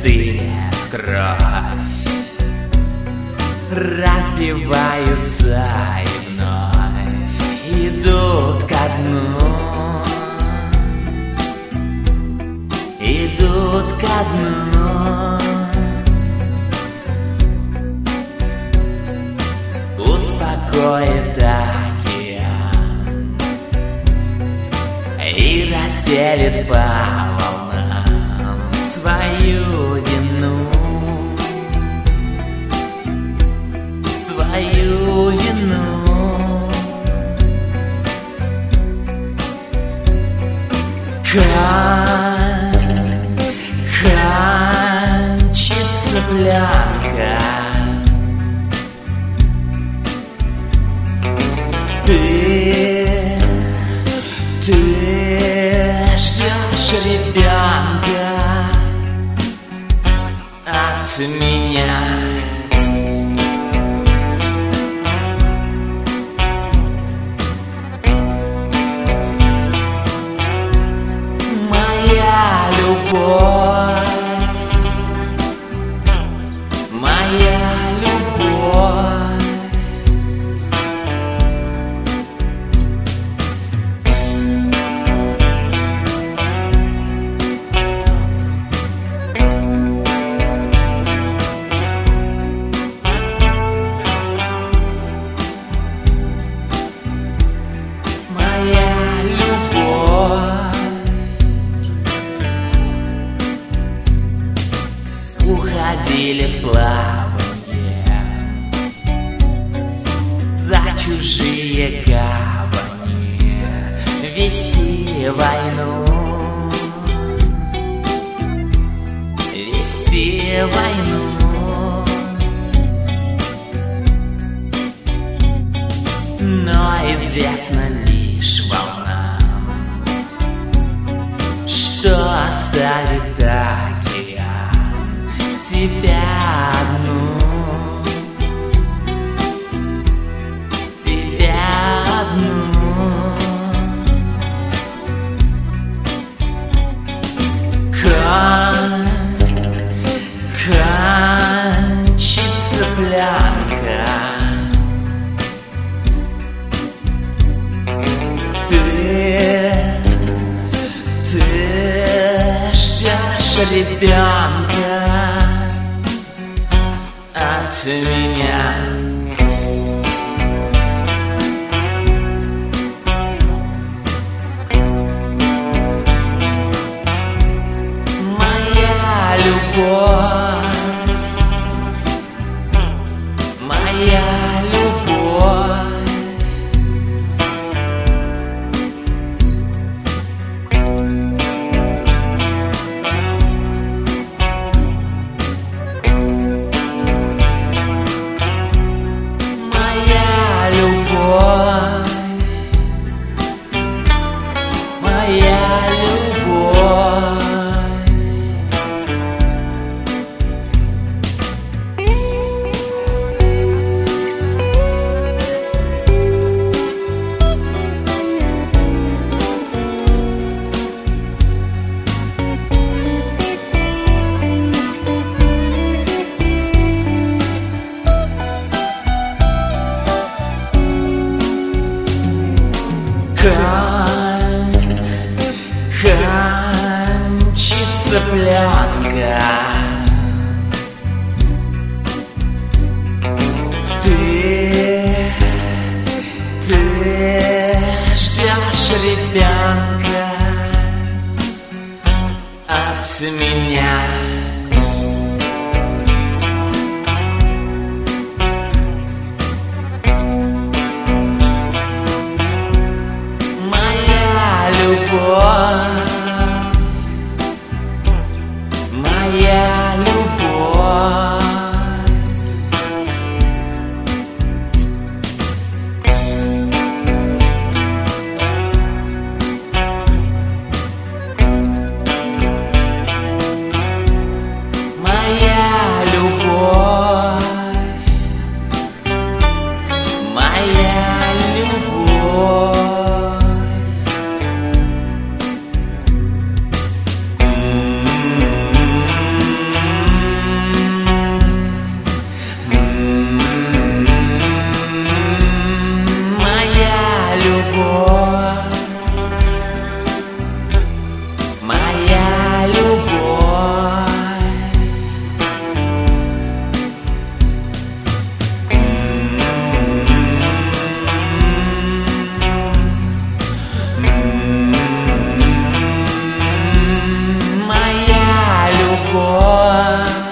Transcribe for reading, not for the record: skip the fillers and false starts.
стынет кровь, разбиваются и вновь идут ко дну, идут ко дну. Успокоит океан и разделит по волнам свою вину, свою вину. Кончится пленка, ты ждешь ребенка от меня. Моя любовь, моя любовь. Уходили в плаванье за чужие гавани, вести войну, вести войну. Но известно лишь волнам, что оставит океан тебя одну, тебя одну. Кончится пленка, ты ждешь ребенка от меня. Моя любовь, моя любовь. Кончится пленка, ты ждешь ребенка от меня. Любовь, моя любовь. любовь.